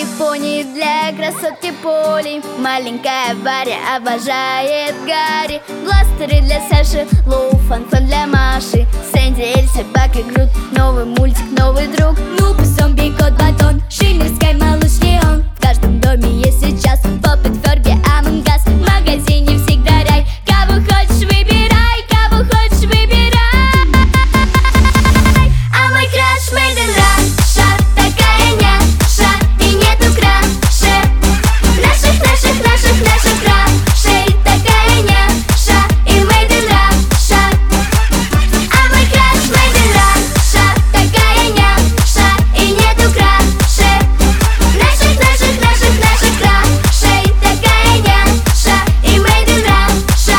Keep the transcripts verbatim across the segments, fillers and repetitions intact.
Японии для красотки полей. Маленькая Варя обожает Гарри. Бластеры для Саши, Лоу, фан-фан для Маши. Сэнди, Эльса, Бак и Грут. Новый мультик, новый друг. Нуб, зомби, кот, батон, Шиммер, Скай, малыш, Леон. В каждом доме есть сейчас Поппет, Ферби, Амонг Ас. В магазине всегда рай. Кого хочешь, выбирай, кого хочешь, выбирай. А мой краш made in Russia, такая няша, и нету краше наших, наших, наших, наших крашей. Такая няша, и made in Russia. А мой краш made in Russia, такая няша, и нету краше наших, наших, наших, наших крашей. Такая няша, и made in Russia.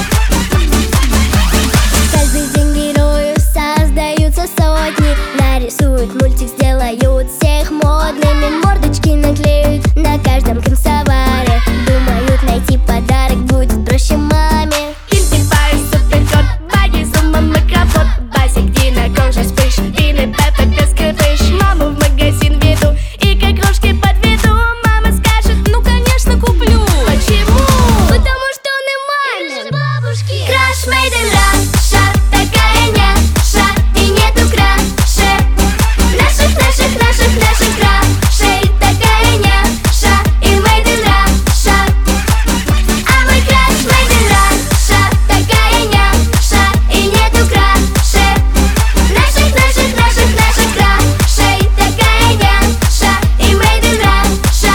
Каждый день герою создаются сотни. Нарисуют мультик, сделают всех модными. Мордочки наклеют на каждом концоваре. Думают, найти подарок будет проще маме. Интипай, суперкот, Баги, Зума, Микрофон, Басик, Дина, Кожа, Вспыш, Дина, Пеппа, Песка, Пыш. Маму в магазин веду и как крошки подведу. Мама скажет, ну конечно куплю. Почему? Потому что он и мамин. Бабушки. Краш made in Russia, такая няша, и нету краше наших, наших, наших, наших крашей. Такая няша, и made in Russia. А мой краш made in Russia, такая няша, и нету краше наших, наших, наших, наших крашей. Такая няша, и made in Russia.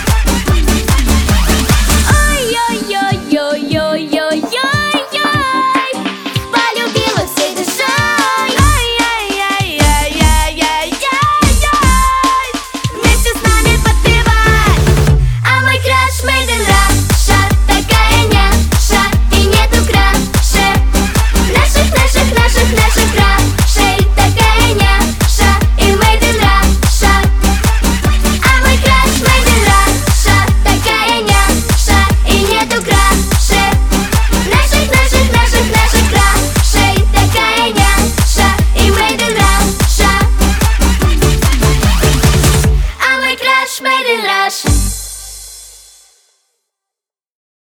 Ой-ой-ой-ой-ой-ой-ой, полюбила всей душой. Ай-яй-яй-яй-яй-яй-яй, вместе с нами подпевай. А мой краш made in